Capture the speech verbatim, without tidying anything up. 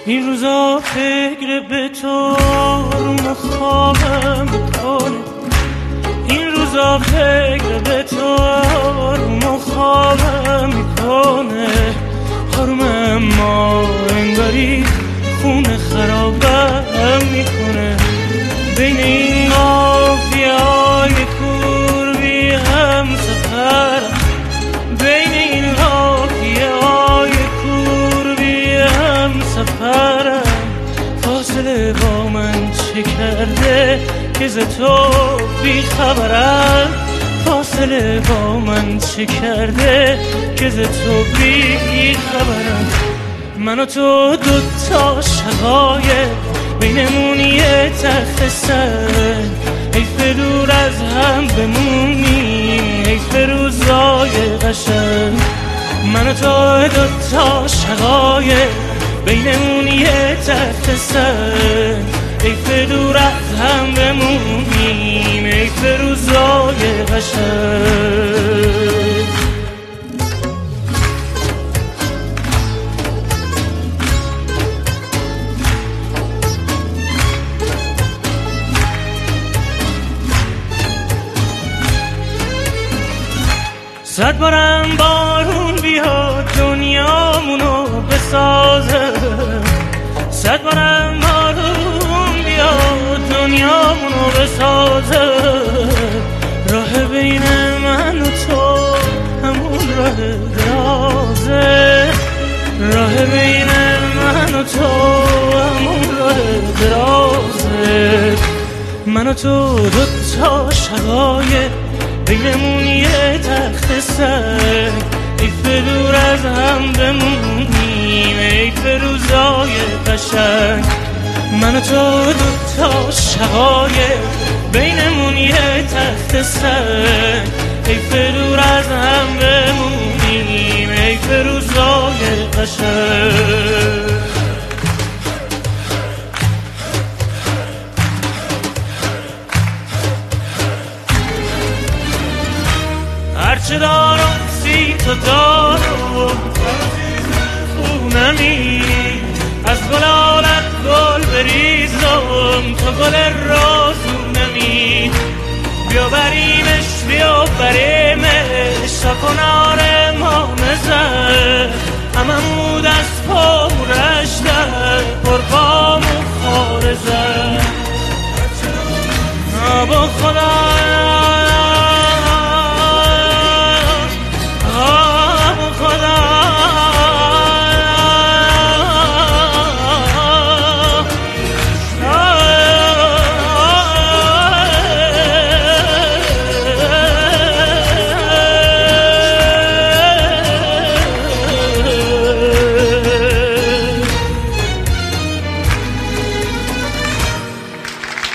این روزا فکر به تو رو خوابم میکنه، این روزا فکر به تو رو خوابم میکنه. حرم ما انگاری خونه خرابم میکنه. بین این قافیه های کوربی هم سفرم، بین این قافیه های کوربی هم سفرم. فاصله با من چه کرده که ز تو بی خبرم، فاصله با من چه کرده که ز تو بی خبرم. من و تو دوتا شقایق بینمون یه تخت سر، حیف دور از هم بمونیم، حیف روزای قشنگ. من و تو دوتا شقایق بینمون یه تخت سر، حیف دور از هم بمونیم، حیف روزای قشنگ. صد بارم بارون بیاد دنیامونو بسازه، صد بارم بارون بیاد دنیامونو بسازه. راه بین من و تو همون راه درازه، راه بین من و تو همون راه درازه. من و تو دوتا شقایق بینمون یه تخت سر، حیف دور از هم بمونیم، حیف روزای قشنگ. من و تو دوتا شقایق بینمون یه تخت سر، حیف دور از هم بمونیم، حیف روزای قشنگ. هرچه دارم سی تو دارم خونمی، از گلالت گل بریزم تو گل رازونمی. بیا بریمش بیا بریمش تا کنار ما نزد، هممون از پا